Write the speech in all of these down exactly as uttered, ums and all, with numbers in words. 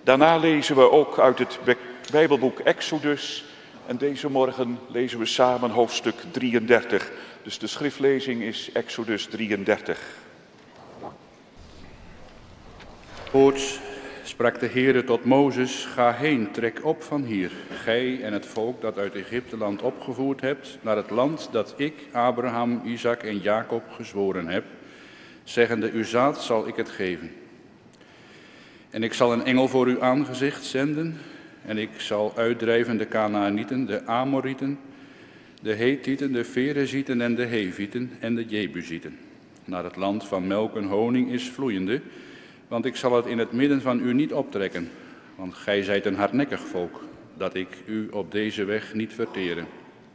Daarna lezen we ook uit het Bijbelboek Exodus. En deze morgen lezen we samen hoofdstuk drieëndertig. Dus de schriftlezing is Exodus drieëndertig. Voorts sprak de Heere tot Mozes: ga heen, trek op van hier, gij en het volk dat uit Egypteland opgevoerd hebt, naar het land dat ik, Abraham, Isaac en Jacob gezworen heb, zeggende, uw zaad zal ik het geven. En ik zal een engel voor uw aangezicht zenden, en ik zal uitdrijven de Kanaanieten, de Amorieten, de Hethieten, de Ferezieten en de Hevieten en de Jebusieten. Naar het land van melk en honing is vloeiende, want ik zal het in het midden van u niet optrekken, want gij zijt een hardnekkig volk, dat ik u op deze weg niet verteren.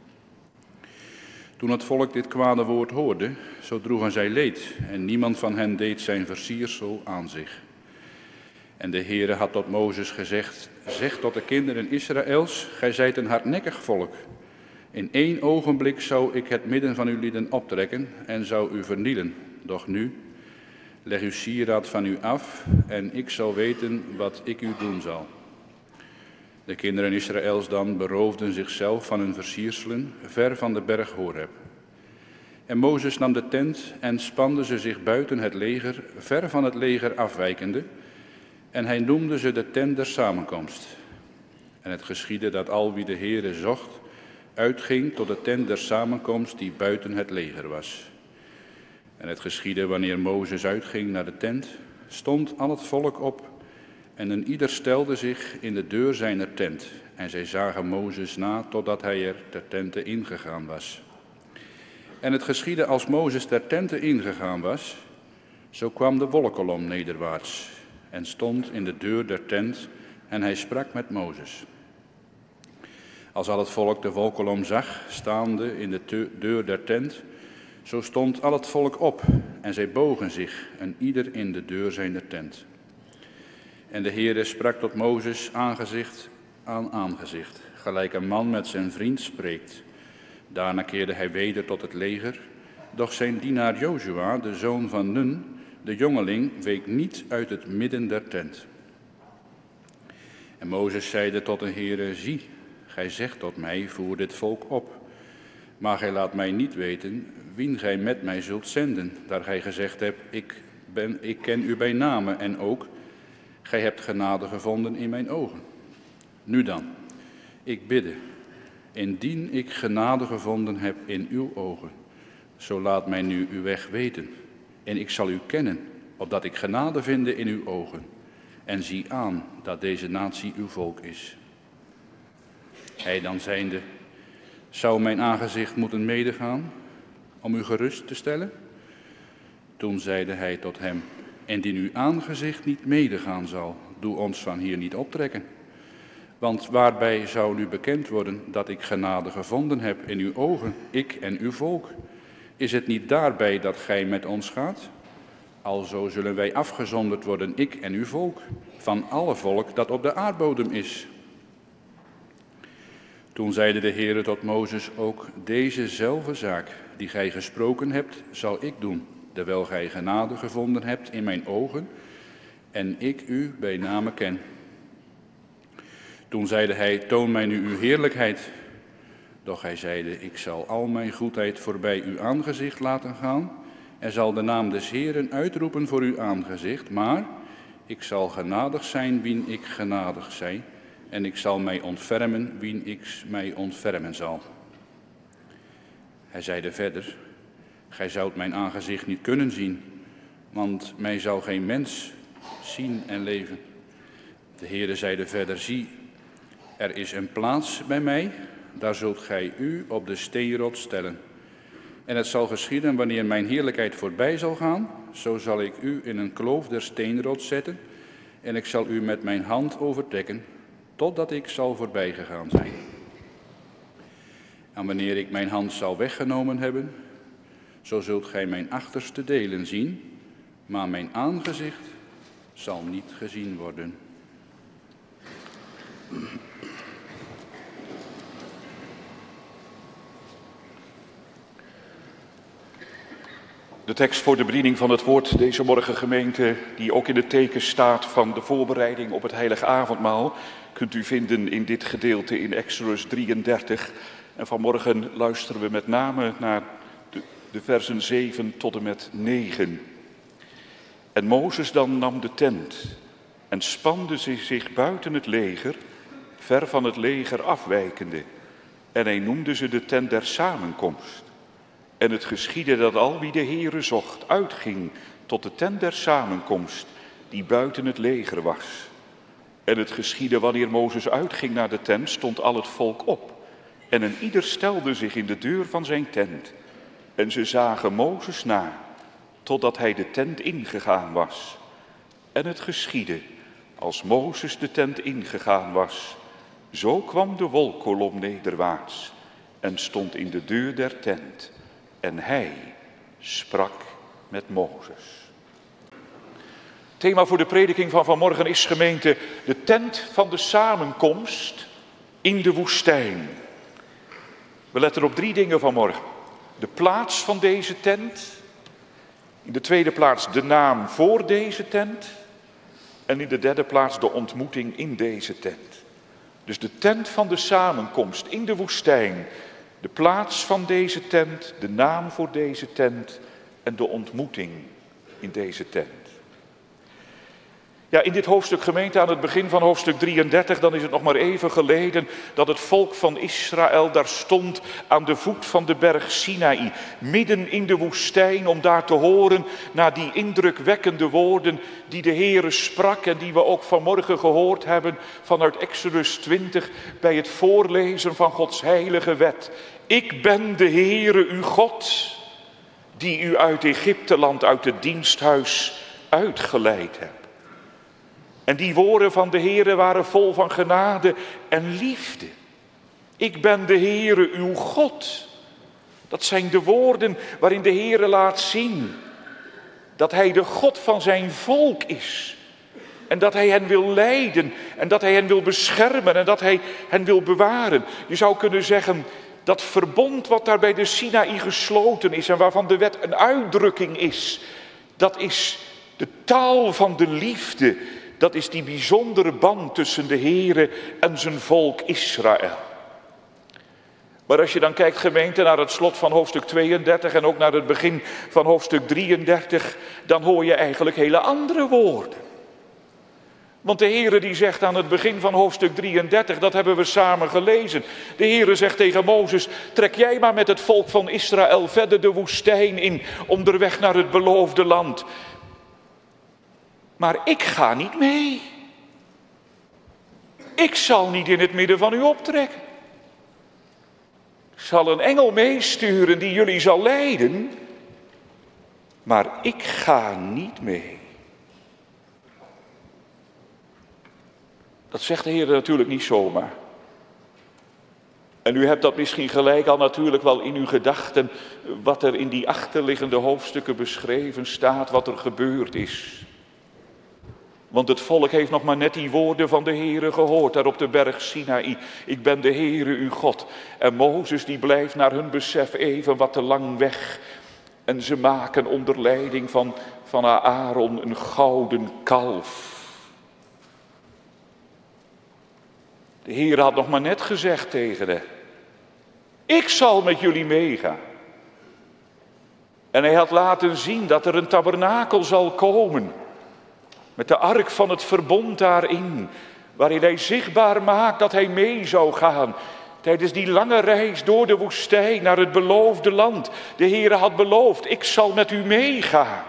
Toen het volk dit kwade woord hoorde, zo droegen zij leed, en niemand van hen deed zijn versiersel aan zich. En de Heere had tot Mozes gezegd, zeg tot de kinderen Israëls, gij zijt een hardnekkig volk. In één ogenblik zou ik het midden van uw lieden optrekken en zou u vernielen. Doch nu, leg uw sieraad van u af en ik zal weten wat ik u doen zal. De kinderen Israëls dan beroofden zichzelf van hun versierselen ver van de berg Horeb. En Mozes nam de tent en spande ze zich buiten het leger, ver van het leger afwijkende, en hij noemde ze de tent der samenkomst. En het geschiedde dat al wie de Heere zocht, uitging tot de tent der samenkomst die buiten het leger was. En het geschiedde wanneer Mozes uitging naar de tent, stond al het volk op en een ieder stelde zich in de deur zijner tent. En zij zagen Mozes na totdat hij er ter tente ingegaan was. En het geschiedde als Mozes ter tente ingegaan was, zo kwam de wolkolom nederwaarts en stond in de deur der tent en hij sprak met Mozes. Als al het volk de wolkolom zag, staande in de deur der tent, zo stond al het volk op en zij bogen zich, en ieder in de deur zijner tent. En de Heere sprak tot Mozes aangezicht aan aangezicht, gelijk een man met zijn vriend spreekt. Daarna keerde hij weder tot het leger, doch zijn dienaar Jozua, de zoon van Nun, de jongeling, week niet uit het midden der tent. En Mozes zeide tot de Heere, zie, gij zegt tot mij, voer dit volk op. Maar gij laat mij niet weten wien gij met mij zult zenden, daar gij gezegd hebt, ik, ben, ik ken u bij name en ook, gij hebt genade gevonden in mijn ogen. Nu dan, ik bidde, indien ik genade gevonden heb in uw ogen, zo laat mij nu uw weg weten, en ik zal u kennen, opdat ik genade vinde in uw ogen. En zie aan dat deze natie uw volk is. Hij dan zijnde, zou mijn aangezicht moeten medegaan, om u gerust te stellen? Toen zeide hij tot hem, indien uw aangezicht niet medegaan zal, doe ons van hier niet optrekken. Want waarbij zou nu bekend worden dat ik genade gevonden heb in uw ogen, ik en uw volk? Is het niet daarbij dat gij met ons gaat? Alzo zullen wij afgezonderd worden, ik en uw volk, van alle volk dat op de aardbodem is. Toen zeide de Heere tot Mozes ook, dezezelfde zaak die gij gesproken hebt, zal ik doen, terwijl gij genade gevonden hebt in mijn ogen en ik u bij name ken. Toen zeide hij, toon mij nu uw heerlijkheid. Doch hij zeide, ik zal al mijn goedheid voorbij uw aangezicht laten gaan en zal de naam des Heeren uitroepen voor uw aangezicht, maar ik zal genadig zijn wien ik genadig zij, en ik zal mij ontfermen wien ik mij ontfermen zal. Hij zeide verder, gij zoudt mijn aangezicht niet kunnen zien, want mij zal geen mens zien en leven. De Heere zeide verder, zie, er is een plaats bij mij, daar zult gij u op de steenrots stellen. En het zal geschieden wanneer mijn heerlijkheid voorbij zal gaan, zo zal ik u in een kloof der steenrots zetten, en ik zal u met mijn hand overtrekken, totdat ik zal voorbij gegaan zijn. En wanneer ik mijn hand zal weggenomen hebben, zo zult gij mijn achterste delen zien, maar mijn aangezicht zal niet gezien worden. De De tekst voor de bediening van het woord deze morgen, gemeente, die ook in het teken staat van de voorbereiding op het heilige avondmaal, kunt u vinden in dit gedeelte in Exodus drieëndertig. En vanmorgen luisteren we met name naar de, de versen zeven tot en met negen. En Mozes dan nam de tent en spande zich buiten het leger, ver van het leger afwijkende. En hij noemde ze de tent der samenkomst. En het geschiedde dat al wie de Heere zocht uitging tot de tent der samenkomst die buiten het leger was. En het geschiedde wanneer Mozes uitging naar de tent, stond al het volk op. En een ieder stelde zich in de deur van zijn tent. En ze zagen Mozes na, totdat hij de tent ingegaan was. En het geschiedde, als Mozes de tent ingegaan was, zo kwam de wolkkolom nederwaarts en stond in de deur der tent. En hij sprak met Mozes. Thema voor de prediking van vanmorgen is, gemeente, de tent van de samenkomst in de woestijn. We letten op drie dingen vanmorgen. De plaats van deze tent. In de tweede plaats de naam voor deze tent. En in de derde plaats de ontmoeting in deze tent. Dus de tent van de samenkomst in de woestijn. De plaats van deze tent, de naam voor deze tent en de ontmoeting in deze tent. Ja, in dit hoofdstuk, gemeente, aan het begin van hoofdstuk drieëndertig, dan is het nog maar even geleden dat het volk van Israël daar stond aan de voet van de berg Sinaï, midden in de woestijn, om daar te horen naar die indrukwekkende woorden die de Heere sprak en die we ook vanmorgen gehoord hebben vanuit Exodus twintig bij het voorlezen van Gods heilige wet. Ik ben de Heere uw God, die u uit Egypteland, uit het diensthuis uitgeleid hebt. En die woorden van de Heere waren vol van genade en liefde. Ik ben de Heere uw God. Dat zijn de woorden waarin de Heere laat zien dat hij de God van zijn volk is. En dat hij hen wil leiden en dat hij hen wil beschermen en dat hij hen wil bewaren. Je zou kunnen zeggen, dat verbond wat daar bij de Sinaï gesloten is en waarvan de wet een uitdrukking is, dat is de taal van de liefde. Dat is die bijzondere band tussen de Heere en zijn volk Israël. Maar als je dan kijkt, gemeente, naar het slot van hoofdstuk tweeëndertig en ook naar het begin van hoofdstuk drieëndertig, dan hoor je eigenlijk hele andere woorden. Want de Heere die zegt aan het begin van hoofdstuk drieëndertig, dat hebben we samen gelezen. De Heere zegt tegen Mozes, trek jij maar met het volk van Israël verder de woestijn in, onderweg naar het beloofde land. Maar ik ga niet mee. Ik zal niet in het midden van u optrekken. Ik zal een engel meesturen die jullie zal leiden. Maar ik ga niet mee. Dat zegt de Heer natuurlijk niet zomaar. En u hebt dat misschien gelijk al natuurlijk wel in uw gedachten, wat er in die achterliggende hoofdstukken beschreven staat, wat er gebeurd is. Want het volk heeft nog maar net die woorden van de Heere gehoord, daar op de berg Sinaï. Ik ben de Heere uw God. En Mozes die blijft naar hun besef even wat te lang weg. En ze maken onder leiding van, van Aaron een gouden kalf. De Heere had nog maar net gezegd tegen hen, ik zal met jullie meegaan. En hij had laten zien dat er een tabernakel zal komen. Met de ark van het verbond daarin, waarin hij zichtbaar maakt dat hij mee zou gaan. Tijdens die lange reis door de woestijn naar het beloofde land. De Heere had beloofd, ik zal met u meegaan.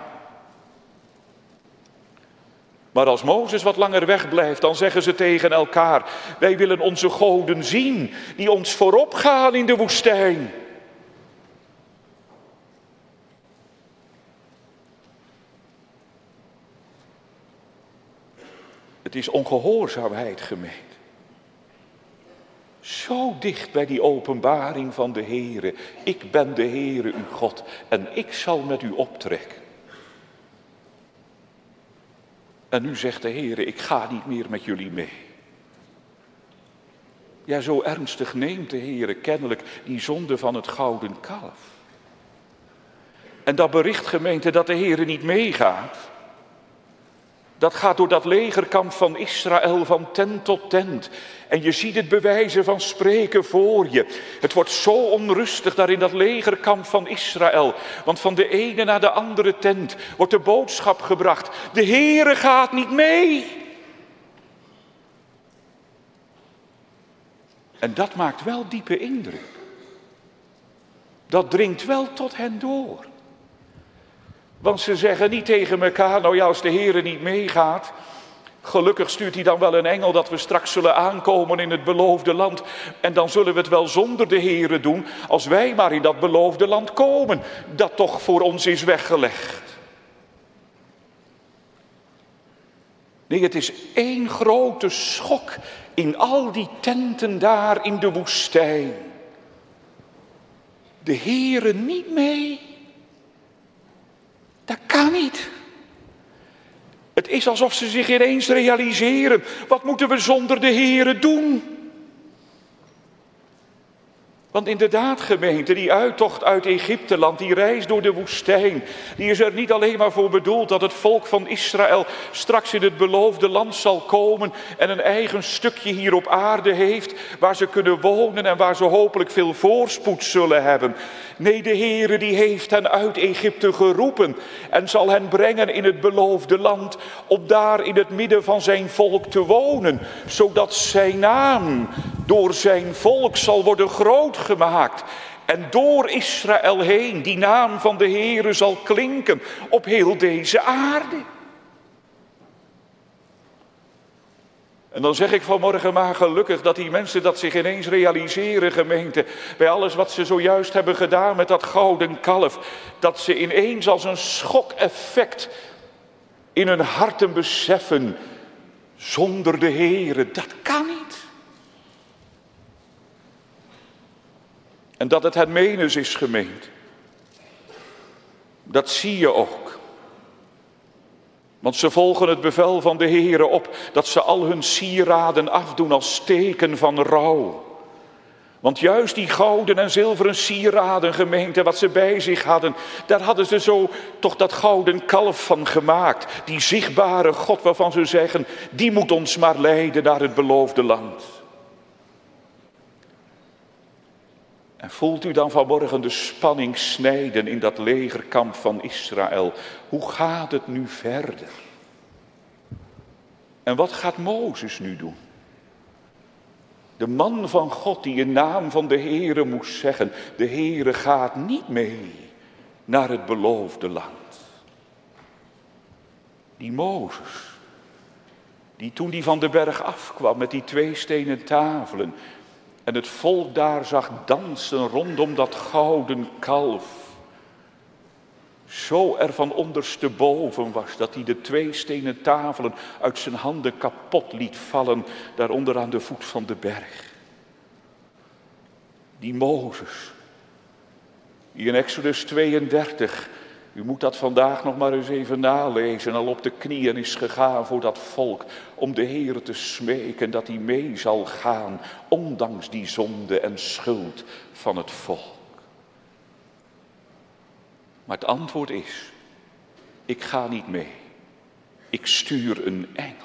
Maar als Mozes wat langer wegblijft, dan zeggen ze tegen elkaar, wij willen onze goden zien, die ons voorop gaan in de woestijn. Het is ongehoorzaamheid, gemeente. Zo dicht bij die openbaring van de Heere. Ik ben de Heere uw God en ik zal met u optrekken. En nu zegt de Heere, ik ga niet meer met jullie mee. Ja, zo ernstig neemt de Heere kennelijk die zonde van het gouden kalf. En dat bericht, gemeente, dat de Heere niet meegaat, dat gaat door dat legerkamp van Israël van tent tot tent. En je ziet het bewijzen van spreken voor je. Het wordt zo onrustig daar in dat legerkamp van Israël. Want van de ene naar de andere tent wordt de boodschap gebracht: de Heere gaat niet mee. En dat maakt wel diepe indruk. Dat dringt wel tot hen door. Want ze zeggen niet tegen elkaar: nou ja, als de Heere niet meegaat, gelukkig stuurt hij dan wel een engel dat we straks zullen aankomen in het beloofde land. En dan zullen we het wel zonder de Heere doen, als wij maar in dat beloofde land komen, dat toch voor ons is weggelegd. Nee, het is één grote schok in al die tenten daar in de woestijn. De Heere niet mee. Dat kan niet. Het is alsof ze zich ineens realiseren: wat moeten we zonder de Heere doen? Want inderdaad, gemeente, die uittocht uit Egypteland, die reis door de woestijn, die is er niet alleen maar voor bedoeld dat het volk van Israël straks in het beloofde land zal komen en een eigen stukje hier op aarde heeft, waar ze kunnen wonen en waar ze hopelijk veel voorspoed zullen hebben. Nee, de Heere die heeft hen uit Egypte geroepen en zal hen brengen in het beloofde land om daar in het midden van zijn volk te wonen, zodat zijn naam door zijn volk zal worden groot gemaakt. En door Israël heen die naam van de Heere zal klinken op heel deze aarde. En dan zeg ik vanmorgen maar gelukkig dat die mensen dat zich ineens realiseren, gemeente, bij alles wat ze zojuist hebben gedaan met dat gouden kalf, dat ze ineens als een schokeffect in hun harten beseffen: zonder de Heere, dat kan niet. En dat het hen menens is, gemeente. Dat zie je ook. Want ze volgen het bevel van de Heere op dat ze al hun sieraden afdoen als teken van rouw. Want juist die gouden en zilveren sieraden, gemeente, wat ze bij zich hadden, daar hadden ze zo toch dat gouden kalf van gemaakt. Die zichtbare God waarvan ze zeggen: die moet ons maar leiden naar het beloofde land. En voelt u dan vanmorgen de spanning snijden in dat legerkamp van Israël? Hoe gaat het nu verder? En wat gaat Mozes nu doen? De man van God die in naam van de Heere moest zeggen: de Heere gaat niet mee naar het beloofde land. Die Mozes, die toen die van de berg afkwam met die twee stenen tafelen en het volk daar zag dansen rondom dat gouden kalf, zo er van ondersteboven was dat hij de twee stenen tafelen uit zijn handen kapot liet vallen, daaronder aan de voet van de berg. Die Mozes, die in Exodus tweeëndertig, u moet dat vandaag nog maar eens even nalezen, al op de knieën is gegaan voor dat volk om de Heere te smeken dat hij mee zal gaan, ondanks die zonde en schuld van het volk. Maar het antwoord is: ik ga niet mee. Ik stuur een engel.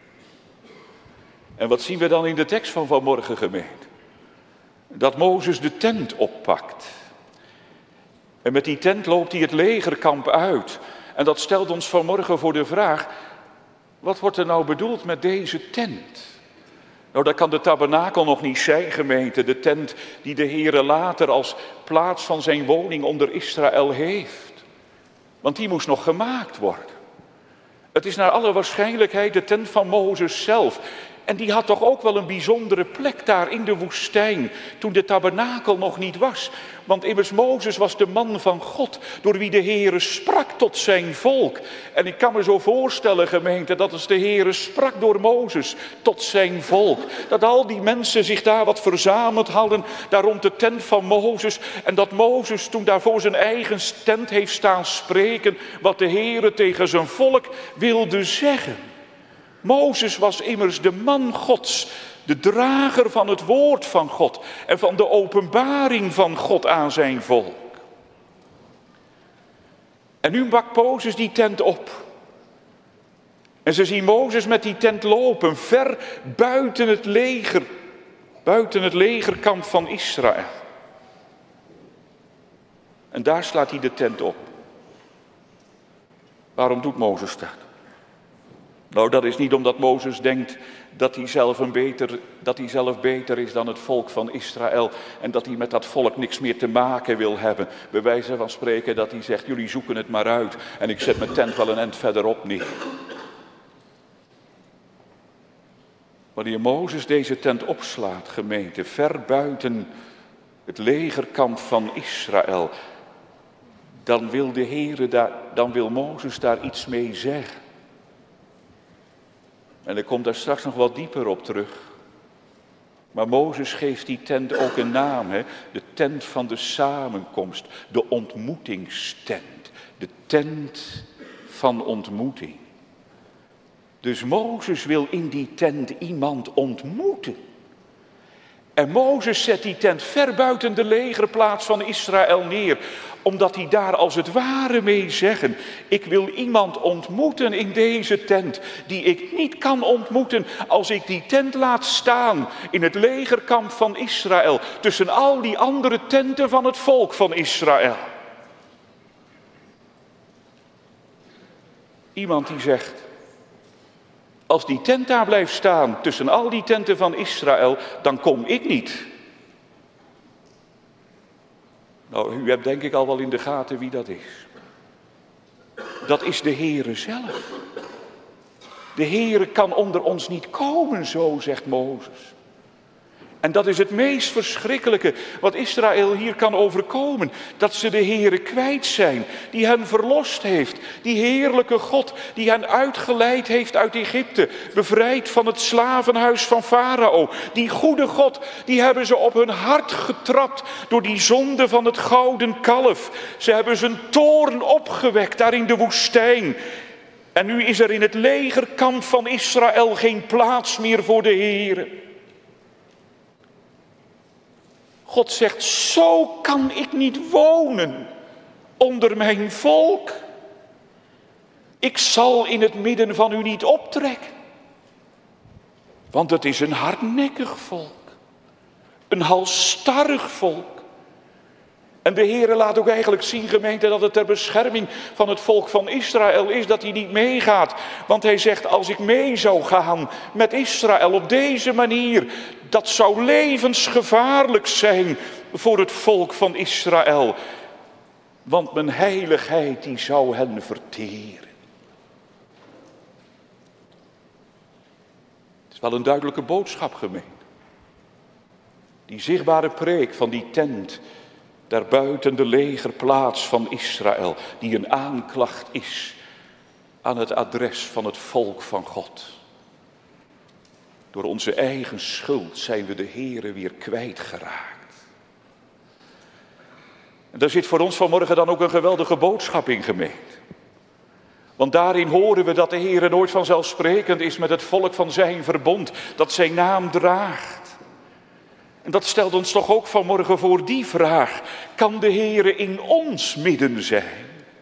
En wat zien we dan in de tekst van vanmorgen, gemeente? Dat Mozes de tent oppakt. En met die tent loopt hij het legerkamp uit. En dat stelt ons vanmorgen voor de vraag: wat wordt er nou bedoeld met deze tent? Nou, dat kan de tabernakel nog niet zijn, gemeente. De tent die de Heere later als plaats van zijn woning onder Israël heeft. Want die moest nog gemaakt worden. Het is naar alle waarschijnlijkheid de tent van Mozes zelf. En die had toch ook wel een bijzondere plek daar in de woestijn, toen de tabernakel nog niet was. Want immers Mozes was de man van God, door wie de Heere sprak tot zijn volk. En ik kan me zo voorstellen, gemeente, dat als de Heere sprak door Mozes tot zijn volk, dat al die mensen zich daar wat verzameld hadden, daar rond de tent van Mozes. En dat Mozes toen daar voor zijn eigen tent heeft staan spreken, wat de Heere tegen zijn volk wilde zeggen. Mozes was immers de man Gods, de drager van het woord van God en van de openbaring van God aan zijn volk. En nu bakt Mozes die tent op. En ze zien Mozes met die tent lopen, ver buiten het leger, buiten het legerkamp van Israël. En daar slaat hij de tent op. Waarom doet Mozes dat? Nou, dat is niet omdat Mozes denkt dat hij zelf, een beter, dat hij zelf beter is dan het volk van Israël en dat hij met dat volk niks meer te maken wil hebben. Bij wijze van spreken dat hij zegt, jullie zoeken het maar uit en ik zet mijn tent wel een eind verderop neer. Wanneer Mozes deze tent opslaat, gemeente, ver buiten het legerkamp van Israël, dan wil de Heere daar, dan wil Mozes daar iets mee zeggen. En ik kom daar straks nog wat dieper op terug. Maar Mozes geeft die tent ook een naam, hè? De tent van de samenkomst, de ontmoetingstent, de tent van ontmoeting. Dus Mozes wil in die tent iemand ontmoeten. En Mozes zet die tent ver buiten de legerplaats van Israël neer, omdat hij daar als het ware mee zeggen, ik wil iemand ontmoeten in deze tent, die ik niet kan ontmoeten als ik die tent laat staan in het legerkamp van Israël, tussen al die andere tenten van het volk van Israël. Iemand die zegt, als die tent daar blijft staan tussen al die tenten van Israël, dan kom ik niet. Nou, u hebt denk ik al wel in de gaten wie dat is. Dat is de Heere zelf. De Heere kan onder ons niet komen, zo zegt Mozes. En dat is het meest verschrikkelijke wat Israël hier kan overkomen. Dat ze de Heere kwijt zijn, die hen verlost heeft. Die heerlijke God die hen uitgeleid heeft uit Egypte. Bevrijd van het slavenhuis van Farao. Die goede God, die hebben ze op hun hart getrapt door die zonde van het gouden kalf. Ze hebben zijn toorn opgewekt daar in de woestijn. En nu is er in het legerkamp van Israël geen plaats meer voor de Heere. God zegt, zo kan ik niet wonen onder mijn volk. Ik zal in het midden van u niet optrekken. Want het is een hardnekkig volk. Een halsstarrig volk. En de Heere laat ook eigenlijk zien, gemeente, dat het ter bescherming van het volk van Israël is dat hij niet meegaat. Want hij zegt, als ik mee zou gaan met Israël op deze manier, dat zou levensgevaarlijk zijn voor het volk van Israël. Want mijn heiligheid die zou hen verteren. Het is wel een duidelijke boodschap, gemeente. Die zichtbare preek van die tent daarbuiten de legerplaats van Israël, die een aanklacht is aan het adres van het volk van God. Door onze eigen schuld zijn we de Heere weer kwijtgeraakt. En daar zit voor ons vanmorgen dan ook een geweldige boodschap in, gemeente. Want daarin horen we dat de Heere nooit vanzelfsprekend is met het volk van zijn verbond, dat zijn naam draagt. En dat stelt ons toch ook vanmorgen voor die vraag, kan de Heere in ons midden zijn?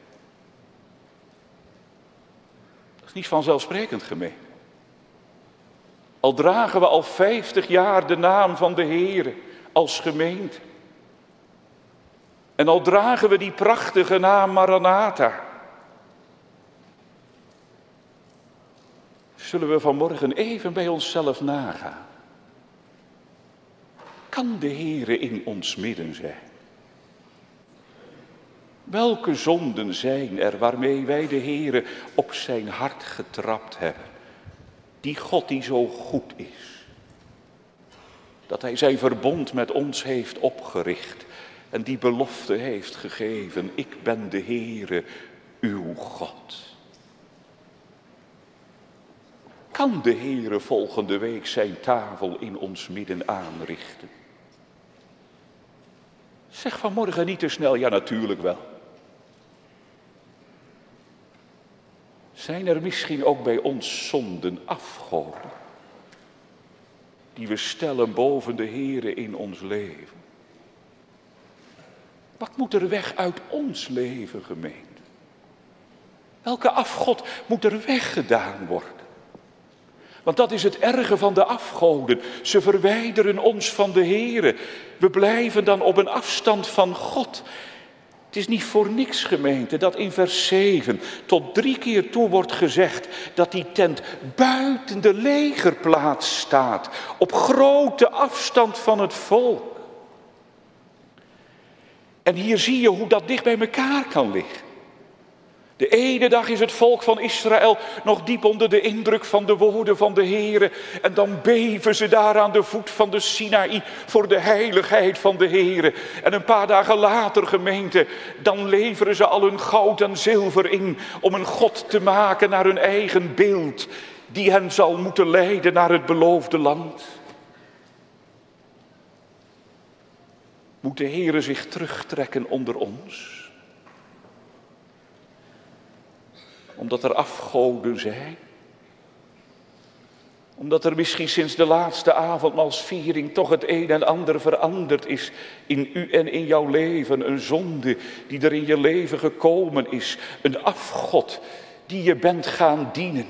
Dat is niet vanzelfsprekend, gemeente. Al dragen we al vijftig jaar de naam van de Heere als gemeente. En al dragen we die prachtige naam Maranatha. Zullen we vanmorgen even bij onszelf nagaan. Kan de Heere in ons midden zijn? Welke zonden zijn er waarmee wij de Heere op zijn hart getrapt hebben? Die God die zo goed is. Dat hij zijn verbond met ons heeft opgericht. En die belofte heeft gegeven. Ik ben de Heere, uw God. Kan de Heere volgende week zijn tafel in ons midden aanrichten? Zeg vanmorgen niet te snel, ja natuurlijk wel. Zijn er misschien ook bij ons zonden afgoden, die we stellen boven de Heere in ons leven? Wat moet er weg uit ons leven, gemeente? Welke afgod moet er weggedaan worden? Want dat is het erge van de afgoden. Ze verwijderen ons van de Heere. We blijven dan op een afstand van God. Het is niet voor niks, gemeente, dat in vers zeven tot drie keer toe wordt gezegd dat die tent buiten de legerplaats staat. Op grote afstand van het volk. En hier zie je hoe dat dicht bij elkaar kan liggen. De ene dag is het volk van Israël nog diep onder de indruk van de woorden van de Heere. En dan beven ze daar aan de voet van de Sinaï voor de heiligheid van de Heere. En een paar dagen later, gemeente, dan leveren ze al hun goud en zilver in om een God te maken naar hun eigen beeld. Die hen zal moeten leiden naar het beloofde land. Moet de Heere zich terugtrekken onder ons? Omdat er afgoden zijn. Omdat er misschien sinds de laatste avondmaalsviering toch het een en ander veranderd is in u en in jouw leven. Een zonde die er in je leven gekomen is. Een afgod die je bent gaan dienen.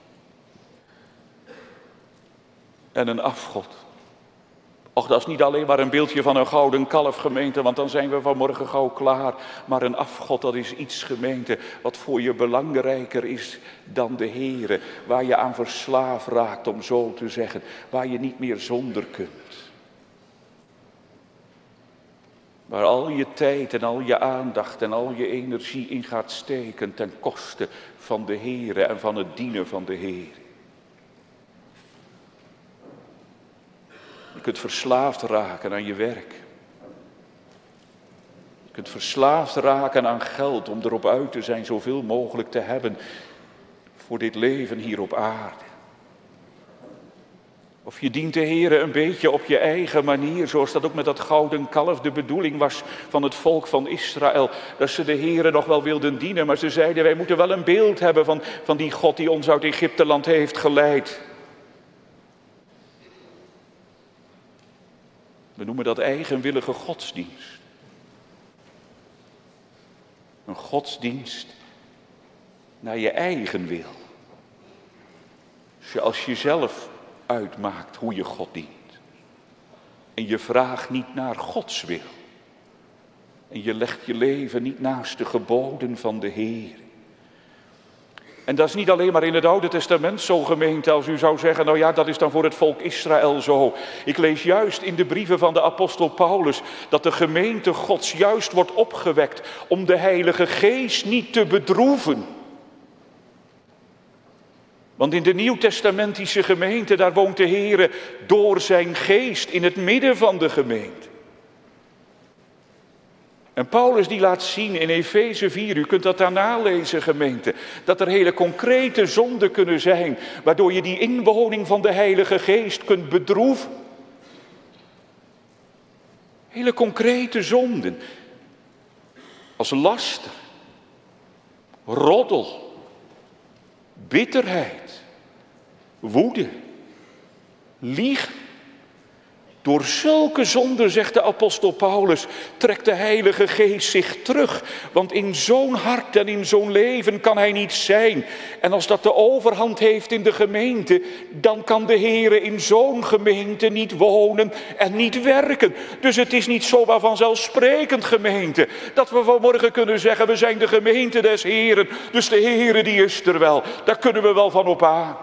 En een afgod. Och, dat is niet alleen maar een beeldje van een gouden kalf, gemeente, want dan zijn we vanmorgen gauw klaar. Maar een afgod, dat is iets, gemeente, wat voor je belangrijker is dan de Heere. Waar je aan verslaafd raakt, om zo te zeggen. Waar je niet meer zonder kunt. Waar al je tijd en al je aandacht en al je energie in gaat steken ten koste van de Heere en van het dienen van de Heere. Je kunt verslaafd raken aan je werk. Je kunt verslaafd raken aan geld om erop uit te zijn zoveel mogelijk te hebben voor dit leven hier op aarde. Of je dient de Heere een beetje op je eigen manier, zoals dat ook met dat gouden kalf de bedoeling was van het volk van Israël. Dat ze de Heere nog wel wilden dienen, maar ze zeiden wij moeten wel een beeld hebben van, van die God die ons uit Egypteland heeft geleid. We noemen dat eigenwillige godsdienst. Een godsdienst naar je eigen wil. Als je zelf uitmaakt hoe je God dient. En je vraagt niet naar Gods wil. En je legt je leven niet naast de geboden van de Heer. En dat is niet alleen maar in het Oude Testament zo, gemeente, als u zou zeggen, nou ja, dat is dan voor het volk Israël zo. Ik lees juist in de brieven van de apostel Paulus dat de gemeente Gods juist wordt opgewekt om de Heilige Geest niet te bedroeven. Want in de Nieuwtestamentische gemeente, daar woont de Heere door zijn geest in het midden van de gemeente. En Paulus die laat zien in Efeze vier, u kunt dat daar nalezen, gemeente, dat er hele concrete zonden kunnen zijn, waardoor je die inwoning van de Heilige Geest kunt bedroeven. Hele concrete zonden, als laster, roddel, bitterheid, woede, liegen. Door zulke zonden, zegt de apostel Paulus, trekt de Heilige Geest zich terug. Want in zo'n hart en in zo'n leven kan hij niet zijn. En als dat de overhand heeft in de gemeente, dan kan de Heere in zo'n gemeente niet wonen en niet werken. Dus het is niet zomaar vanzelfsprekend, gemeente, dat we vanmorgen kunnen zeggen, we zijn de gemeente des Heeren. Dus de Heere die is er wel, daar kunnen we wel van op aan.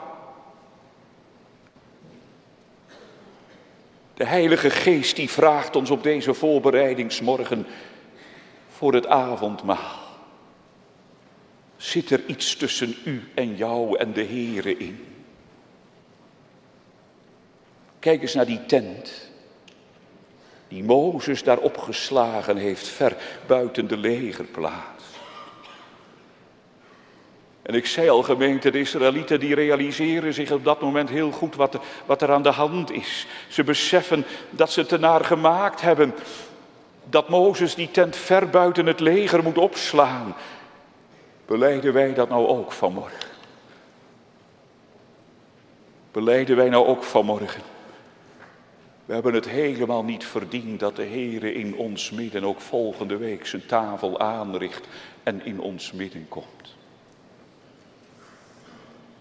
De Heilige Geest die vraagt ons op deze voorbereidingsmorgen voor het avondmaal. Zit er iets tussen u en jou en de Heere in? Kijk eens naar die tent die Mozes daar opgeslagen heeft, ver buiten de legerplaats. En ik zei al, gemeente, de Israëlieten die realiseren zich op dat moment heel goed wat, wat er aan de hand is. Ze beseffen dat ze het ernaar gemaakt hebben dat Mozes die tent ver buiten het leger moet opslaan. Belijden wij dat nou ook vanmorgen? Belijden wij nou ook vanmorgen? We hebben het helemaal niet verdiend dat de Heere in ons midden ook volgende week zijn tafel aanricht en in ons midden komt.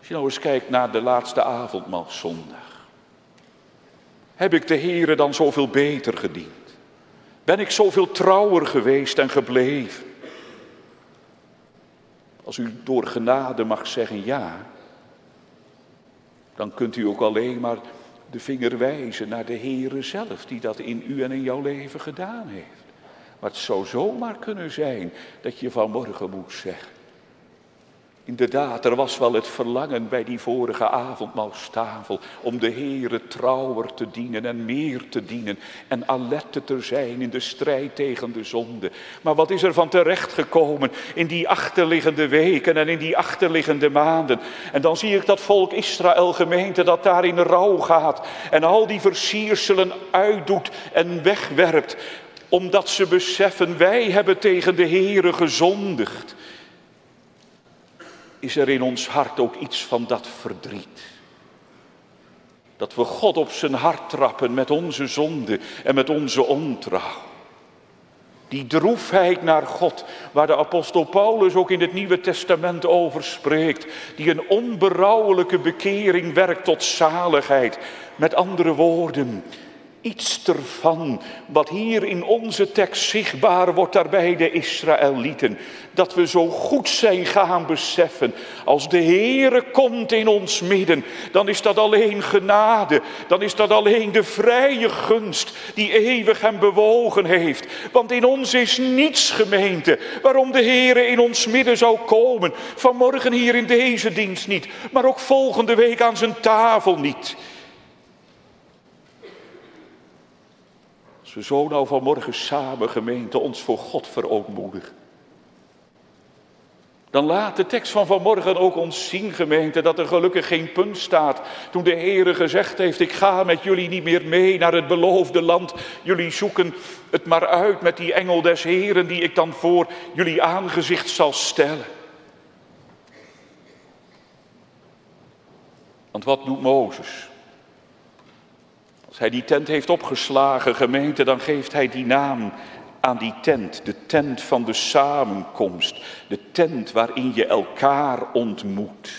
Als je nou eens kijkt naar de laatste avondmaalszondag. Heb ik de Heere dan zoveel beter gediend? Ben ik zoveel trouwer geweest en gebleven? Als u door genade mag zeggen ja, dan kunt u ook alleen maar de vinger wijzen naar de Heere zelf, die dat in u en in jouw leven gedaan heeft. Maar het zou zomaar kunnen zijn dat je vanmorgen moet zeggen. Inderdaad, er was wel het verlangen bij die vorige avondmaalstafel om de Heere trouwer te dienen en meer te dienen en alerte te zijn in de strijd tegen de zonde. Maar wat is er van terechtgekomen in die achterliggende weken en in die achterliggende maanden? En dan zie ik dat volk Israël, gemeente, dat daar in rouw gaat en al die versierselen uitdoet en wegwerpt, omdat ze beseffen, wij hebben tegen de Heere gezondigd. Is er in ons hart ook iets van dat verdriet? Dat we God op zijn hart trappen met onze zonde en met onze ontrouw. Die droefheid naar God, waar de apostel Paulus ook in het Nieuwe Testament over spreekt. Die een onberouwelijke bekering werkt tot zaligheid. Met andere woorden, iets ervan wat hier in onze tekst zichtbaar wordt daar bij de Israëlieten. Dat we zo goed zijn gaan beseffen. Als de Heere komt in ons midden, dan is dat alleen genade. Dan is dat alleen de vrije gunst die eeuwig hem bewogen heeft. Want in ons is niets, gemeente, waarom de Heere in ons midden zou komen. Vanmorgen hier in deze dienst niet, maar ook volgende week aan zijn tafel niet. Als we zo nou vanmorgen samen, gemeente, ons voor God verootmoedigen. Dan laat de tekst van vanmorgen ook ons zien, gemeente, dat er gelukkig geen punt staat. Toen de Heere gezegd heeft, ik ga met jullie niet meer mee naar het beloofde land. Jullie zoeken het maar uit met die engel des Heeren die ik dan voor jullie aangezicht zal stellen. Want wat doet Mozes? Als hij die tent heeft opgeslagen, gemeente, dan geeft hij die naam aan die tent. De tent van de samenkomst. De tent waarin je elkaar ontmoet.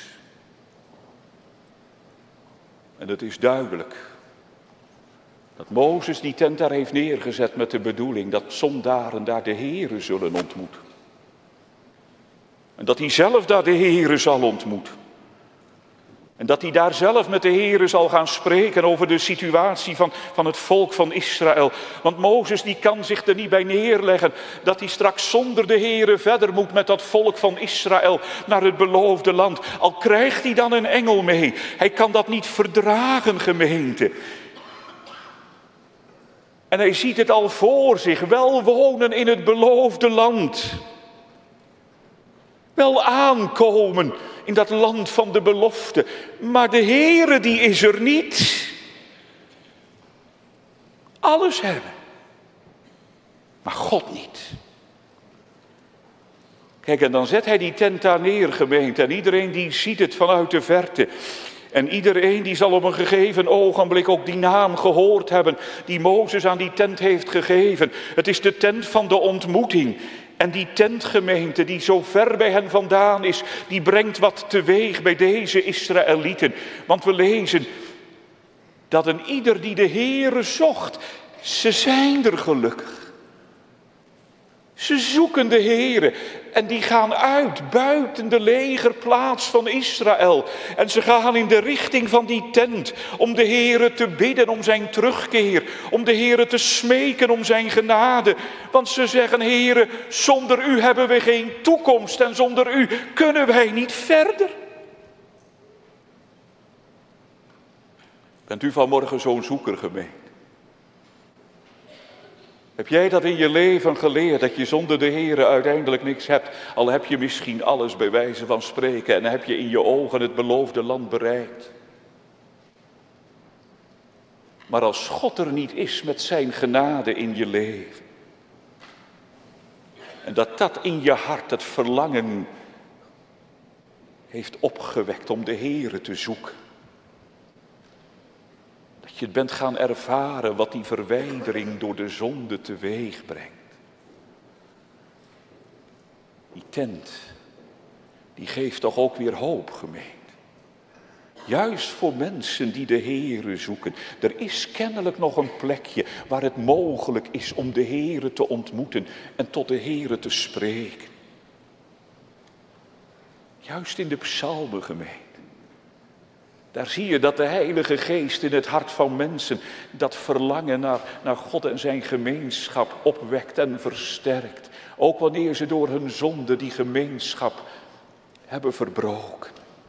En het is duidelijk dat Mozes die tent daar heeft neergezet met de bedoeling dat zondaren daar de Heere zullen ontmoeten. En dat hij zelf daar de Heere zal ontmoeten. En dat hij daar zelf met de Heere zal gaan spreken over de situatie van, van het volk van Israël. Want Mozes die kan zich er niet bij neerleggen dat hij straks zonder de Heere verder moet met dat volk van Israël naar het beloofde land. Al krijgt hij dan een engel mee. Hij kan dat niet verdragen, gemeente. En hij ziet het al voor zich, wel wonen in het beloofde land. Wel aankomen in dat land van de belofte. Maar de Heere die is er niet. Alles hebben. Maar God niet. Kijk, en dan zet hij die tent daar neer, gemeente. En iedereen die ziet het vanuit de verte. En iedereen die zal op een gegeven ogenblik ook die naam gehoord hebben die Mozes aan die tent heeft gegeven. Het is de tent van de ontmoeting. En die tentgemeente die zo ver bij hen vandaan is, die brengt wat teweeg bij deze Israëlieten. Want we lezen dat een ieder die de Heere zocht, ze zijn er gelukkig. Ze zoeken de Heere en die gaan uit buiten de legerplaats van Israël. En ze gaan in de richting van die tent om de Heere te bidden om zijn terugkeer. Om de Heere te smeken om zijn genade. Want ze zeggen, Heere, zonder u hebben we geen toekomst en zonder u kunnen wij niet verder. Bent u vanmorgen zo'n zoeker, gemeente? Heb jij dat in je leven geleerd, dat je zonder de Heere uiteindelijk niks hebt? Al heb je misschien alles bij wijze van spreken en heb je in je ogen het beloofde land bereikt. Maar als God er niet is met zijn genade in je leven. En dat dat in je hart het verlangen heeft opgewekt om de Heere te zoeken. Dat je het bent gaan ervaren wat die verwijdering door de zonde teweeg brengt. Die tent, die geeft toch ook weer hoop, gemeente. Juist voor mensen die de Heere zoeken. Er is kennelijk nog een plekje waar het mogelijk is om de Heere te ontmoeten en tot de Heere te spreken. Juist in de psalmen, gemeente. Daar zie je dat de Heilige Geest in het hart van mensen dat verlangen naar, naar God en zijn gemeenschap opwekt en versterkt. Ook wanneer ze door hun zonde die gemeenschap hebben verbroken.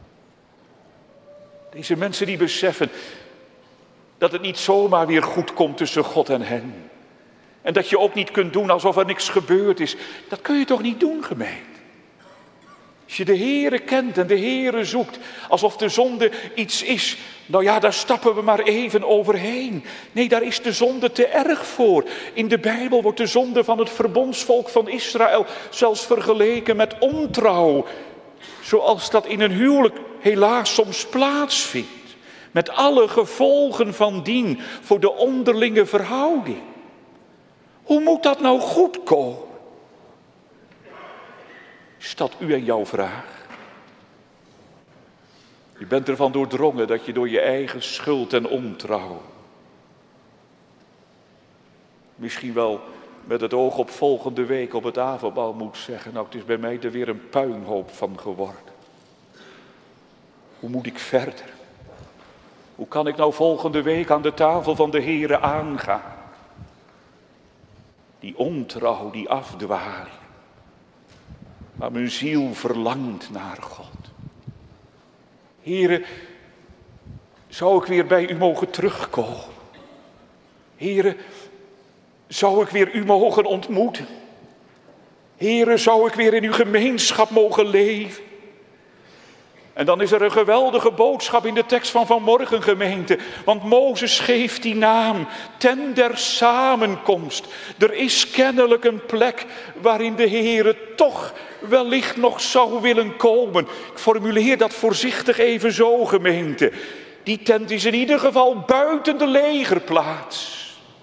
Deze mensen die beseffen dat het niet zomaar weer goed komt tussen God en hen. En dat je ook niet kunt doen alsof er niks gebeurd is. Dat kun je toch niet doen, gemeente? Als je de Heere kent en de Heere zoekt, alsof de zonde iets is. Nou ja, daar stappen we maar even overheen. Nee, daar is de zonde te erg voor. In de Bijbel wordt de zonde van het verbondsvolk van Israël zelfs vergeleken met ontrouw. Zoals dat in een huwelijk helaas soms plaatsvindt. Met alle gevolgen van dien voor de onderlinge verhouding. Hoe moet dat nou goed komen? Is dat u en jouw vraag? Je bent ervan doordrongen dat je door je eigen schuld en ontrouw, misschien wel met het oog op volgende week op het avondmaal moet zeggen, nou het is bij mij er weer een puinhoop van geworden. Hoe moet ik verder? Hoe kan ik nou volgende week aan de tafel van de Heere aangaan? Die ontrouw, die afdwaling. Maar mijn ziel verlangt naar God. Heere, zou ik weer bij u mogen terugkomen? Heere, zou ik weer u mogen ontmoeten? Heere, zou ik weer in uw gemeenschap mogen leven? En dan is er een geweldige boodschap in de tekst van vanmorgen, gemeente. Want Mozes geeft die naam, tent der samenkomst. Er is kennelijk een plek waarin de Heere toch wellicht nog zou willen komen. Ik formuleer dat voorzichtig even zo, gemeente. Die tent is in ieder geval buiten de legerplaats.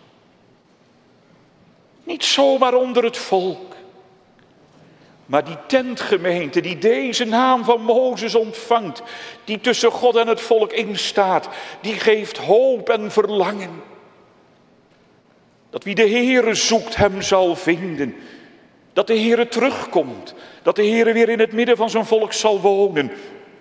Niet zomaar onder het volk. Maar die tentgemeente die deze naam van Mozes ontvangt, die tussen God en het volk instaat, die geeft hoop en verlangen. Dat wie de Heere zoekt hem zal vinden. Dat de Heere terugkomt. Dat de Heere weer in het midden van zijn volk zal wonen.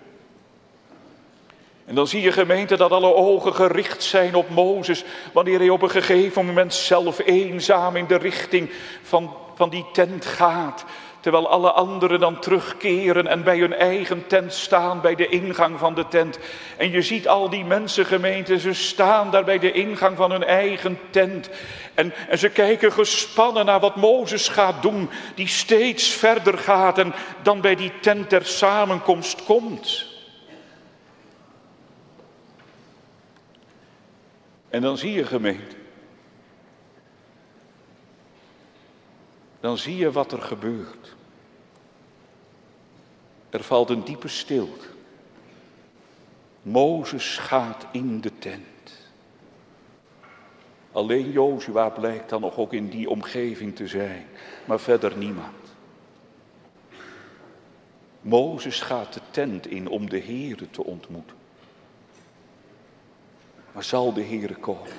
En dan zie je, gemeente, dat alle ogen gericht zijn op Mozes, wanneer hij op een gegeven moment zelf eenzaam in de richting van, van die tent gaat. Terwijl alle anderen dan terugkeren en bij hun eigen tent staan, bij de ingang van de tent. En je ziet al die mensen, gemeente, ze staan daar bij de ingang van hun eigen tent. En, en ze kijken gespannen naar wat Mozes gaat doen, die steeds verder gaat en dan bij die tent der samenkomst komt. En dan zie je, gemeente, dan zie je wat er gebeurt. Er valt een diepe stilte. Mozes gaat in de tent. Alleen Jozua blijkt dan nog ook in die omgeving te zijn, maar verder niemand. Mozes gaat de tent in om de Heere te ontmoeten. Maar zal de Heere komen?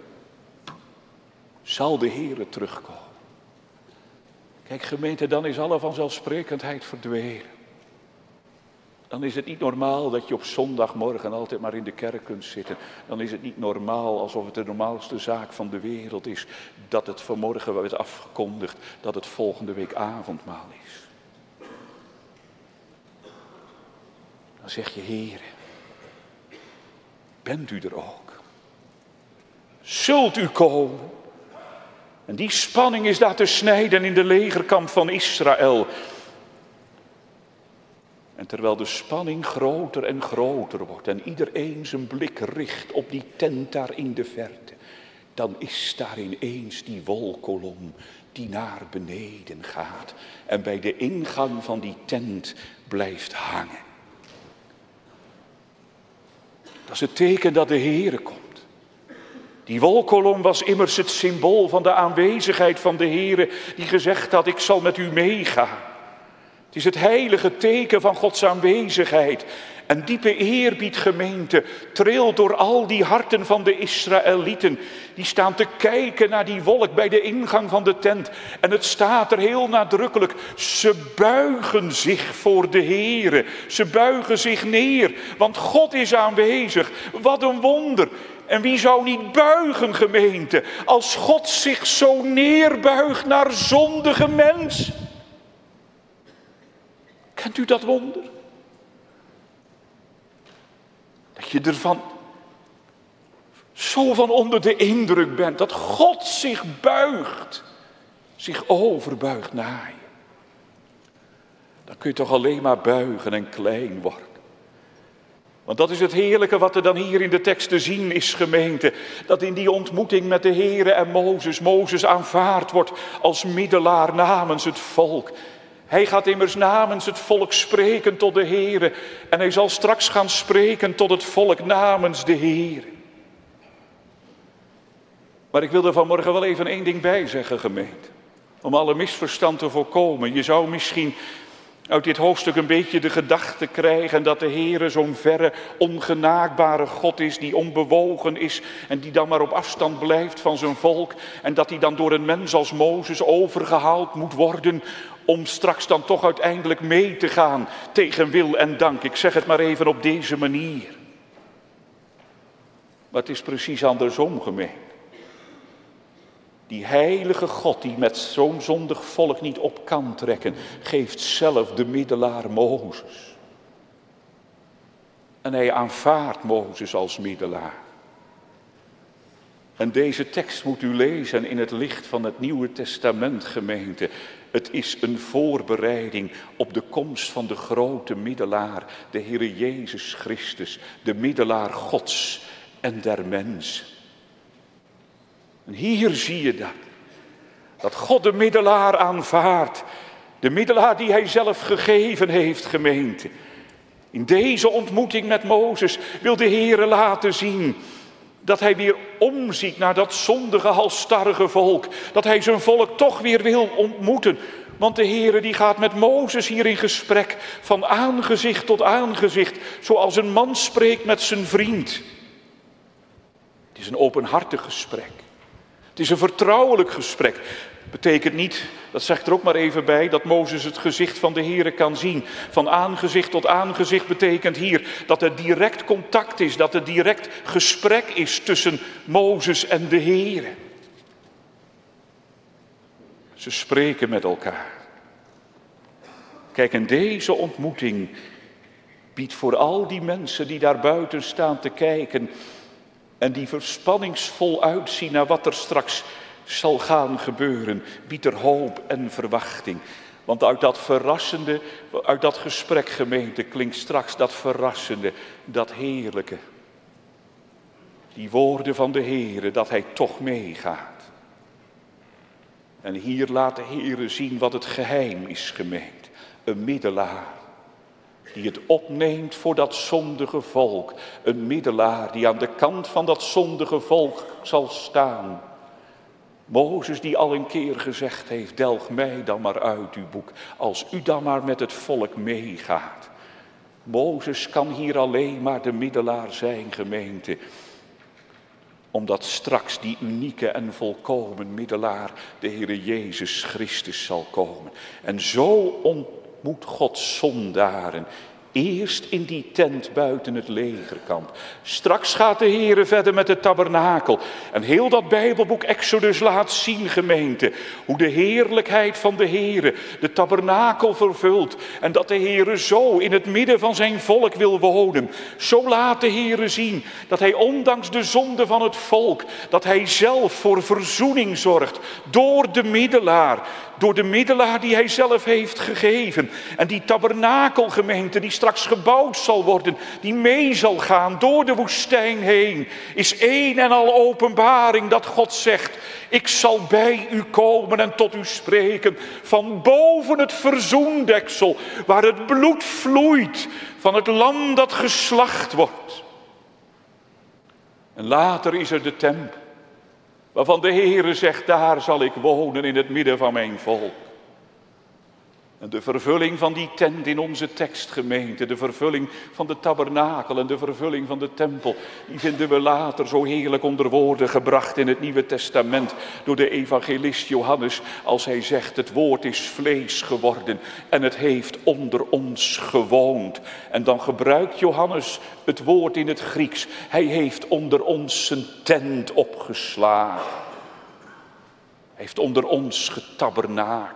Zal de Heere terugkomen? Kijk, gemeente, dan is alle vanzelfsprekendheid verdwenen. Dan is het niet normaal dat je op zondagmorgen altijd maar in de kerk kunt zitten. Dan is het niet normaal, alsof het de normaalste zaak van de wereld is, dat het vanmorgen werd afgekondigd, dat het volgende week avondmaal is. Dan zeg je, Heere, bent u er ook? Zult u komen? En die spanning is daar te snijden in de legerkamp van Israël. En terwijl de spanning groter en groter wordt en iedereen zijn blik richt op die tent daar in de verte, dan is daar ineens die wolkolom die naar beneden gaat en bij de ingang van die tent blijft hangen. Dat is het teken dat de Heere komt. Die wolkolom was immers het symbool van de aanwezigheid van de Heere die gezegd had, ik zal met u meegaan. Het is het heilige teken van Gods aanwezigheid. En diepe eerbied, gemeente, trilt door al die harten van de Israëlieten. Die staan te kijken naar die wolk bij de ingang van de tent. En het staat er heel nadrukkelijk. Ze buigen zich voor de Heere. Ze buigen zich neer, want God is aanwezig. Wat een wonder. En wie zou niet buigen, gemeente, als God zich zo neerbuigt naar zondige mens? Kent u dat wonder? Dat je ervan zo van onder de indruk bent, dat God zich buigt, zich overbuigt naar je. Dan kun je toch alleen maar buigen en klein worden. Want dat is het heerlijke wat er dan hier in de tekst te zien is, gemeente. Dat in die ontmoeting met de Heere en Mozes, Mozes aanvaard wordt als middelaar namens het volk. Hij gaat immers namens het volk spreken tot de Heere. En hij zal straks gaan spreken tot het volk namens de Heere. Maar ik wil er vanmorgen wel even één ding bij zeggen, gemeente. Om alle misverstand te voorkomen. Je zou misschien uit dit hoofdstuk een beetje de gedachte krijgen dat de Heere zo'n verre, ongenaakbare God is, die onbewogen is en die dan maar op afstand blijft van zijn volk. En dat hij dan door een mens als Mozes overgehaald moet worden om straks dan toch uiteindelijk mee te gaan tegen wil en dank. Ik zeg het maar even op deze manier. Maar het is precies andersom, gemeente. Die heilige God die met zo'n zondig volk niet op kan trekken, geeft zelf de middelaar Mozes. En hij aanvaardt Mozes als middelaar. En deze tekst moet u lezen in het licht van het Nieuwe Testament, gemeente. Het is een voorbereiding op de komst van de grote middelaar, de Heere Jezus Christus, de middelaar Gods en der mensen. En hier zie je dat, dat God de middelaar aanvaardt, de middelaar die hij zelf gegeven heeft, gemeente. In deze ontmoeting met Mozes wil de Heere laten zien dat hij weer omziet naar dat zondige, halsstarrige volk. Dat hij zijn volk toch weer wil ontmoeten. Want de Heere die gaat met Mozes hier in gesprek van aangezicht tot aangezicht. Zoals een man spreekt met zijn vriend. Het is een openhartig gesprek. Het is een vertrouwelijk gesprek. Betekent niet, dat zegt er ook maar even bij, dat Mozes het gezicht van de Heere kan zien. Van aangezicht tot aangezicht betekent hier dat er direct contact is, dat er direct gesprek is tussen Mozes en de Heere. Ze spreken met elkaar. Kijk, en deze ontmoeting biedt voor al die mensen die daar buiten staan te kijken en die verspanningsvol uitzien naar wat er straks zal gaan gebeuren, biedt er hoop en verwachting. Want uit dat verrassende, uit dat gesprek, gemeente, klinkt straks dat verrassende, dat heerlijke. Die woorden van de Heere, dat hij toch meegaat. En hier laat de Heere zien wat het geheim is, gemeente. Een middelaar die het opneemt voor dat zondige volk. Een middelaar die aan de kant van dat zondige volk zal staan. Mozes die al een keer gezegd heeft, delg mij dan maar uit uw boek, als u dan maar met het volk meegaat. Mozes kan hier alleen maar de middelaar zijn, gemeente. Omdat straks die unieke en volkomen middelaar, de Heere Jezus Christus, zal komen. En zo ontmoet God zondaren. Eerst in die tent buiten het legerkamp. Straks gaat de Heere verder met het tabernakel. En heel dat Bijbelboek Exodus laat zien, gemeente, hoe de heerlijkheid van de Heere de tabernakel vervult. En dat de Heere zo in het midden van zijn volk wil wonen. Zo laat de Heere zien dat hij ondanks de zonde van het volk, dat hij zelf voor verzoening zorgt door de middelaar. Door de middelaar die hij zelf heeft gegeven. En die tabernakelgemeente die straks gebouwd zal worden. Die mee zal gaan door de woestijn heen. Is één en al openbaring dat God zegt. Ik zal bij u komen en tot u spreken. Van boven het verzoendeksel. Waar het bloed vloeit. Van het lam dat geslacht wordt. En later is er de tempel. Waarvan de Heere zegt, daar zal ik wonen in het midden van mijn volk. En de vervulling van die tent in onze tekstgemeente, de vervulling van de tabernakel en de vervulling van de tempel, die vinden we later zo heerlijk onder woorden gebracht in het Nieuwe Testament door de evangelist Johannes, als hij zegt: het woord is vlees geworden en het heeft onder ons gewoond. En dan gebruikt Johannes het woord in het Grieks. Hij heeft onder ons zijn tent opgeslagen. Hij heeft onder ons getabernakeld.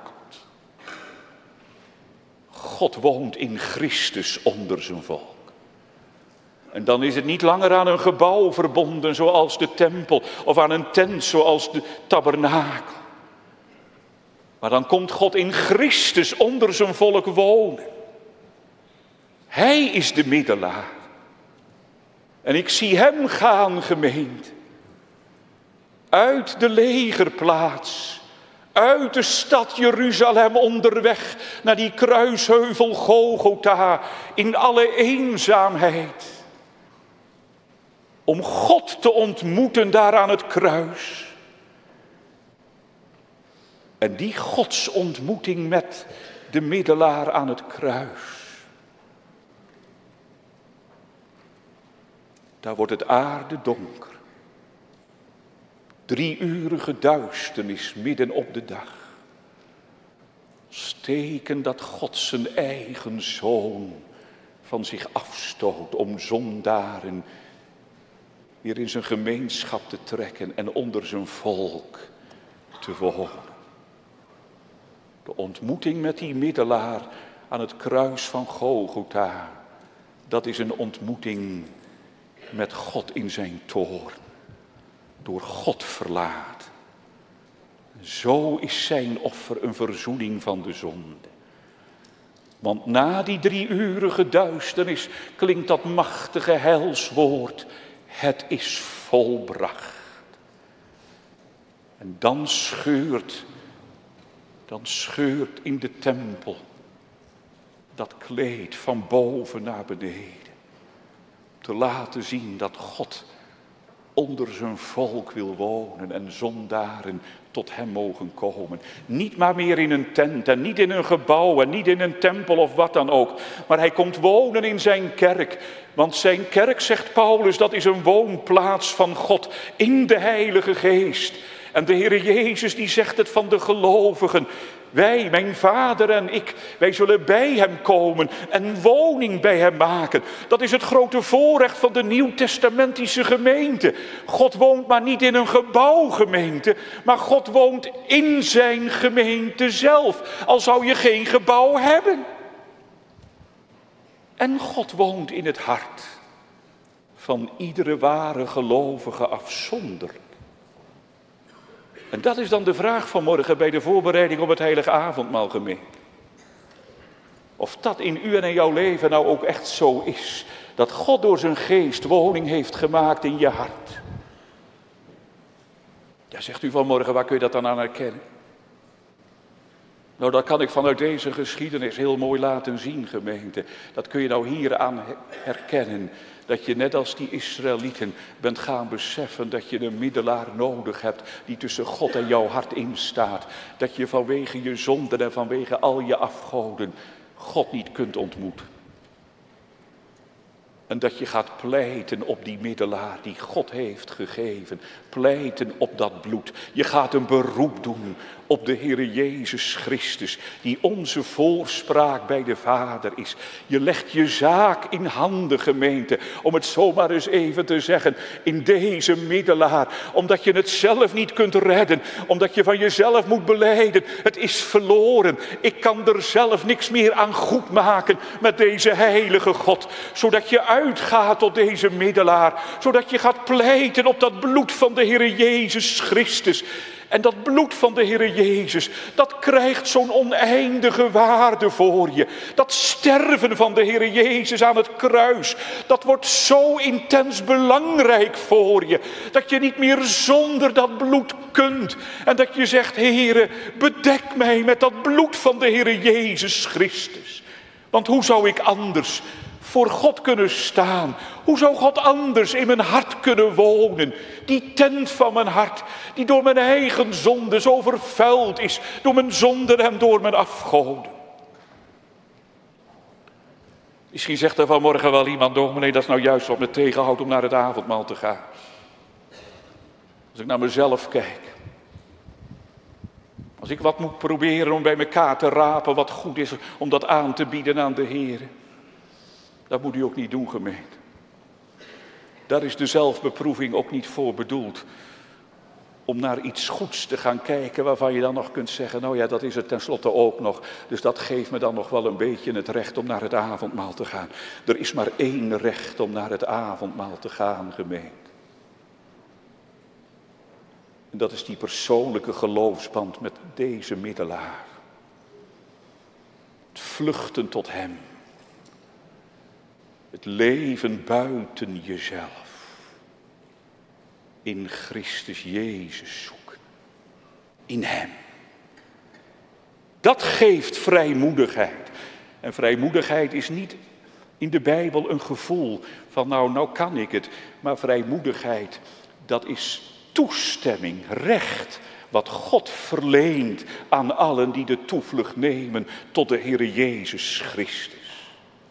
God woont in Christus onder zijn volk. En dan is het niet langer aan een gebouw verbonden zoals de tempel of aan een tent zoals de tabernakel. Maar dan komt God in Christus onder zijn volk wonen. Hij is de middelaar. En ik zie hem gaan, gemeente, uit de legerplaats, uit de stad Jeruzalem onderweg naar die kruisheuvel Golgotha in alle eenzaamheid. Om God te ontmoeten daar aan het kruis. En die godsontmoeting met de middelaar aan het kruis. Daar wordt het aarde donker. Drieurige duisternis midden op de dag. Als teken dat God zijn eigen zoon van zich afstoot om zondaren weer in zijn gemeenschap te trekken en onder zijn volk te wonen. De ontmoeting met die middelaar aan het kruis van Golgotha, dat is een ontmoeting met God in zijn toorn. Door God verlaat. Zo is zijn offer een verzoening van de zonde. Want na die drieurige duisternis klinkt dat machtige heilswoord: het is volbracht. En dan scheurt, dan scheurt in de tempel dat kleed van boven naar beneden. Te laten zien dat God onder zijn volk wil wonen en zondaren tot hem mogen komen. Niet maar meer in een tent en niet in een gebouw en niet in een tempel of wat dan ook. Maar hij komt wonen in zijn kerk. Want zijn kerk, zegt Paulus, dat is een woonplaats van God in de Heilige Geest. En de Heer Jezus die zegt het van de gelovigen. Wij, mijn vader en ik, wij zullen bij hem komen en woning bij hem maken. Dat is het grote voorrecht van de nieuwtestamentische gemeente. God woont maar niet in een gebouw, gemeente, maar God woont in zijn gemeente zelf. Al zou je geen gebouw hebben. En God woont in het hart van iedere ware gelovige afzonderlijk. En dat is dan de vraag van morgen bij de voorbereiding op het heilige avondmaal, gemeente. Of dat in u en in jouw leven nou ook echt zo is. Dat God door zijn geest woning heeft gemaakt in je hart. Ja, zegt u vanmorgen, waar kun je dat dan aan herkennen? Nou, dat kan ik vanuit deze geschiedenis heel mooi laten zien, gemeente. Dat kun je nou hier aan herkennen. Dat je net als die Israëlieten bent gaan beseffen dat je een middelaar nodig hebt die tussen God en jouw hart instaat. Dat je vanwege je zonden en vanwege al je afgoden God niet kunt ontmoeten. En dat je gaat pleiten op die middelaar die God heeft gegeven. Pleiten op dat bloed. Je gaat een beroep doen op de Heere Jezus Christus, die onze voorspraak bij de Vader is. Je legt je zaak in handen, gemeente, om het zomaar eens even te zeggen, in deze middelaar. Omdat je het zelf niet kunt redden, omdat je van jezelf moet belijden. Het is verloren. Ik kan er zelf niks meer aan goed maken met deze heilige God. Zodat je uitgaat tot deze middelaar. Zodat je gaat pleiten op dat bloed van de Heere Jezus Christus. En dat bloed van de Heere Jezus, dat krijgt zo'n oneindige waarde voor je. Dat sterven van de Heere Jezus aan het kruis, dat wordt zo intens belangrijk voor je. Dat je niet meer zonder dat bloed kunt. En dat je zegt, Heere, bedek mij met dat bloed van de Heere Jezus Christus. Want hoe zou ik anders voor God kunnen staan? Hoe zou God anders in mijn hart kunnen wonen? Die tent van mijn hart, die door mijn eigen zonde zo vervuild is, door mijn zonden en door mijn afgoden. Misschien zegt er vanmorgen wel iemand, dominee, dat is nou juist wat me tegenhoudt om naar het avondmaal te gaan. Als ik naar mezelf kijk. Als ik wat moet proberen om bij elkaar te rapen wat goed is, om dat aan te bieden aan de Heer. Dat moet u ook niet doen, gemeente. Daar is de zelfbeproeving ook niet voor bedoeld. Om naar iets goeds te gaan kijken waarvan je dan nog kunt zeggen, nou ja, dat is het tenslotte ook nog. Dus dat geeft me dan nog wel een beetje het recht om naar het avondmaal te gaan. Er is maar één recht om naar het avondmaal te gaan, gemeente. En dat is die persoonlijke geloofsband met deze middelaar. Het vluchten tot hem. Het leven buiten jezelf. In Christus Jezus zoeken. In hem. Dat geeft vrijmoedigheid. En vrijmoedigheid is niet in de Bijbel een gevoel van nou, nou kan ik het. Maar vrijmoedigheid, dat is toestemming, recht, wat God verleent aan allen die de toevlucht nemen tot de Heere Jezus Christus.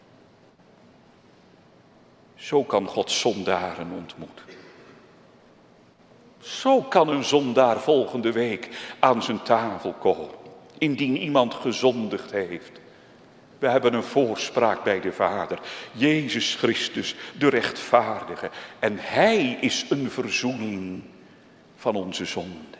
Zo kan God zondaren ontmoeten. Zo kan een zondaar volgende week aan zijn tafel komen, indien iemand gezondigd heeft. We hebben een voorspraak bij de Vader, Jezus Christus, de rechtvaardige. En Hij is een verzoening van onze zonde.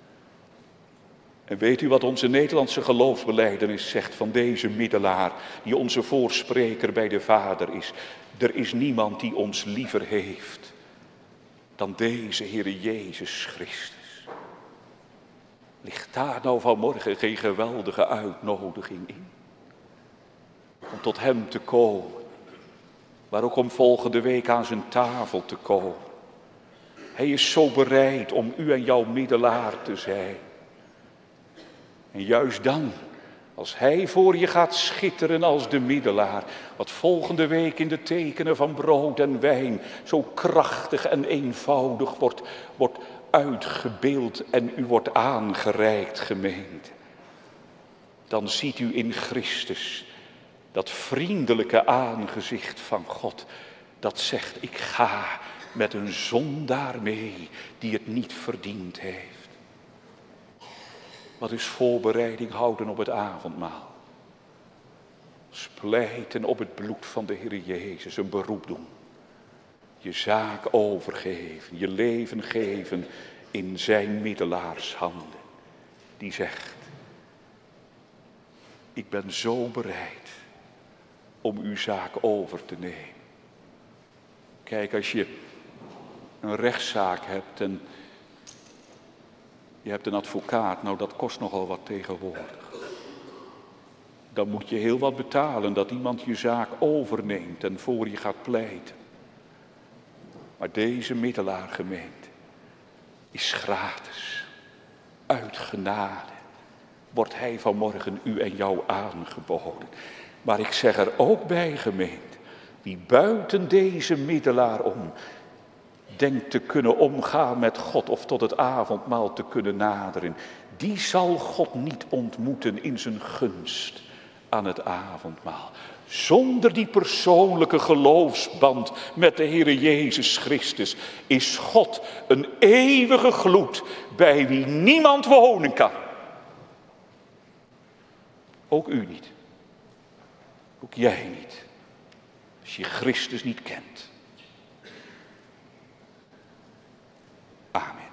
En weet u wat onze Nederlandse geloofsbelijdenis zegt van deze middelaar, die onze voorspreker bij de Vader is? Er is niemand die ons liever heeft dan deze Heere Jezus Christus. Ligt daar nou vanmorgen geen geweldige uitnodiging in? Om tot hem te komen, maar ook om volgende week aan zijn tafel te komen. Hij is zo bereid om u en jouw middelaar te zijn. En juist dan, als hij voor je gaat schitteren als de middelaar, wat volgende week in de tekenen van brood en wijn zo krachtig en eenvoudig wordt, wordt uitgebeeld en u wordt aangereikt, gemeente. Dan ziet u in Christus dat vriendelijke aangezicht van God, dat zegt, ik ga met een zondaar mee die het niet verdiend heeft. Wat is voorbereiding houden op het avondmaal? Splijten op het bloed van de Heer Jezus, een beroep doen. Je zaak overgeven, je leven geven in zijn middelaarshanden. Die zegt, ik ben zo bereid om uw zaak over te nemen. Kijk, als je een rechtszaak hebt en je hebt een advocaat, nou dat kost nogal wat tegenwoordig. Dan moet je heel wat betalen dat iemand je zaak overneemt en voor je gaat pleiten. Maar deze middelaar, gemeente, is gratis. Uit genade wordt hij vanmorgen u en jou aangeboden. Maar ik zeg er ook bij, gemeente, wie buiten deze middelaar om denkt te kunnen omgaan met God of tot het avondmaal te kunnen naderen, die zal God niet ontmoeten in zijn gunst aan het avondmaal. Zonder die persoonlijke geloofsband met de Heere Jezus Christus is God een eeuwige gloed bij wie niemand wonen kan. Ook u niet. Ook jij niet. Als je Christus niet kent. Amen.